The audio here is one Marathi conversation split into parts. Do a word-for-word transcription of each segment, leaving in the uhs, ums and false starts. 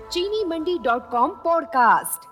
चीनी मंडी डॉट कॉम पॉडकास्ट।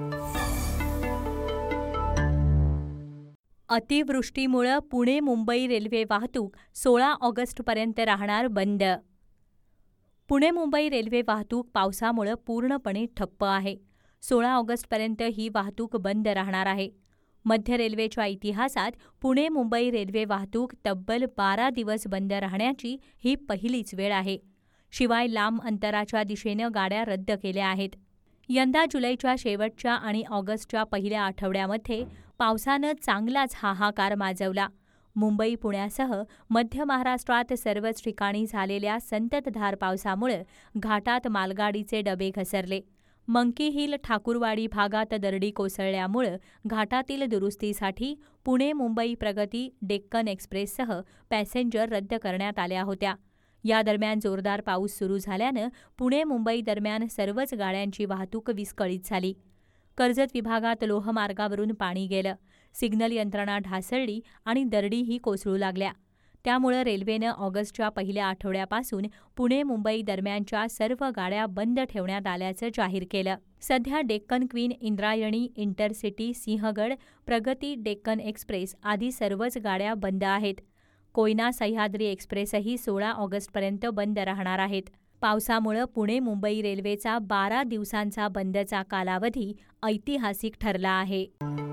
अतिवृष्टीमुळे पुणे मुंबई रेल्वे वाहतूक सोळा ऑगस्टपर्यंत राहणार बंद। पुणे मुंबई रेल्वे वाहतूक पावसामुळे पूर्णपणे ठप्प आहे। सोळा ऑगस्टपर्यंत ही वाहतूक बंद राहणार आहे। मध्य रेल्वेच्या इतिहासात पुणे मुंबई रेल्वे वाहतूक तब्बल बारा दिवस बंद राहण्याची ही पहिलीच वेळ आहे। शिवाय लांब अंतराच्या दिशेनं गाड्या रद्द केल्या आहेत। यंदा जुलैच्या शेवटच्या आणि ऑगस्टच्या पहिल्या आठवड्यामध्ये पावसानं चांगलाच हाहाकार माजवला। मुंबई पुण्यासह मध्य महाराष्ट्रात सर्वच ठिकाणी झालेल्या संततधार पावसामुळे घाटात मालगाडीचे डबे घसरले। मंकी हिल ठाकूरवाडी भागात दरडी कोसळल्यामुळे घाटातील दुरुस्तीसाठी पुणे मुंबई प्रगती डेक्कन एक्सप्रेससह पॅसेंजर रद्द करण्यात आल्या होत्या। या दरम्यान जोरदार पाऊस सुरू झाल्यानं पुणे मुंबई दरम्यान सर्वच गाड्यांची वाहतूक विस्कळीत झाली। कर्जत विभागात लोहमार्गावरून पाणी गेलं, सिग्नल यंत्रणा ढासळली आणि दरडीही कोसळू लागल्या। त्यामुळे रेल्वेनं ऑगस्टच्या पहिल्या आठवड्यापासून पुणे मुंबई दरम्यानच्या सर्व गाड्या बंद ठेवण्यात आल्याचं जाहीर केलं। सध्या Deccan Queen, Indrayani, intercity, Sinhagad, Pragati, Deccan express आदी सर्वच गाड्या बंद आहेत। कोयना सह्याद्री एक्सप्रेसही सोळा ऑगस्टपर्यंत बंद राहणार आहेत। पावसामुळे पुणे मुंबई रेल्वेचा बारा दिवसांचा बंदचा कालावधी ऐतिहासिक ठरला आहे।